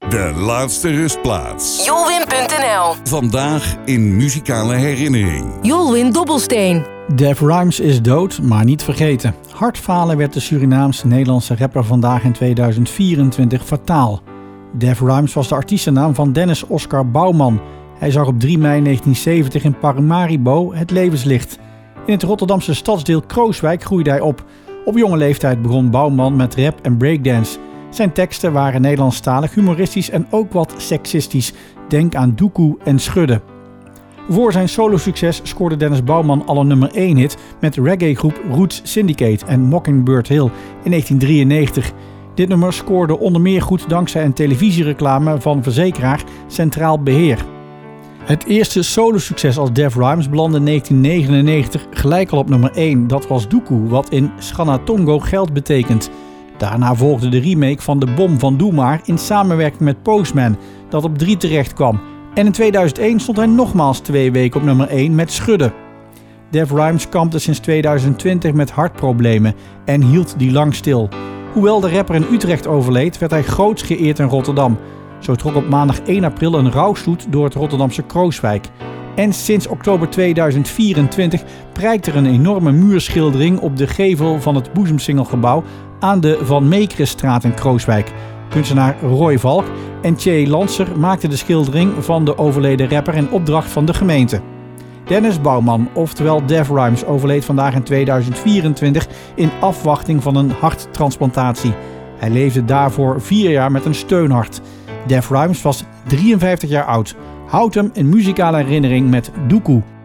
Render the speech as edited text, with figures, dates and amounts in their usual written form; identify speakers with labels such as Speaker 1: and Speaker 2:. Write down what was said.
Speaker 1: De laatste rustplaats.
Speaker 2: Jolwin.nl.
Speaker 1: Vandaag in muzikale herinnering.
Speaker 2: Jolwin Dobbelsteen.
Speaker 3: Def Rhymes is dood, maar niet vergeten. Hartfalen werd de Surinaams-Nederlandse rapper vandaag in 2024 fataal. Def Rhymes was de artiestennaam van Dennis Oscar Bouwman. Hij zag op 3 mei 1970 in Paramaribo het levenslicht. In het Rotterdamse stadsdeel Krooswijk groeide hij op. Op jonge leeftijd begon Bouwman met rap en breakdance. Zijn teksten waren Nederlandstalig, humoristisch en ook wat seksistisch. Denk aan Doekoe en Schudden. Voor zijn solosucces scoorde Dennis Bouwman al een nummer 1 hit met reggaegroep Roots Syndicate en Mockingbird Hill in 1993. Dit nummer scoorde onder meer goed dankzij een televisiereclame van verzekeraar Centraal Beheer. Het eerste solosucces als Def Rhymes belandde in 1999 gelijk al op nummer 1. Dat was Doekoe, wat in Schanatongo geld betekent. Daarna volgde de remake van De Bom van Doe Maar in samenwerking met Postman, dat op 3 terecht kwam. En in 2001 stond hij nogmaals 2 weken op nummer 1 met Schudden. Def Rhymes kampte sinds 2020 met hartproblemen en hield die lang stil. Hoewel de rapper in Utrecht overleed, werd hij groots geëerd in Rotterdam. Zo trok op maandag 1 april een rouwstoet door het Rotterdamse Krooswijk. En sinds oktober 2024 prijkt er een enorme muurschildering op de gevel van het Boezemsingelgebouw aan de Van Meekrisstraat in Krooswijk. Kunstenaar Roy Valk en Tjee Lanser maakten de schildering van de overleden rapper in opdracht van de gemeente. Dennis Bouwman, oftewel Def Rhymes, overleed vandaag in 2024 in afwachting van een harttransplantatie. Hij leefde daarvoor 4 jaar met een steunhart. Def Rhymes was 53 jaar oud. Houd hem in muzikale herinnering met Doekoe.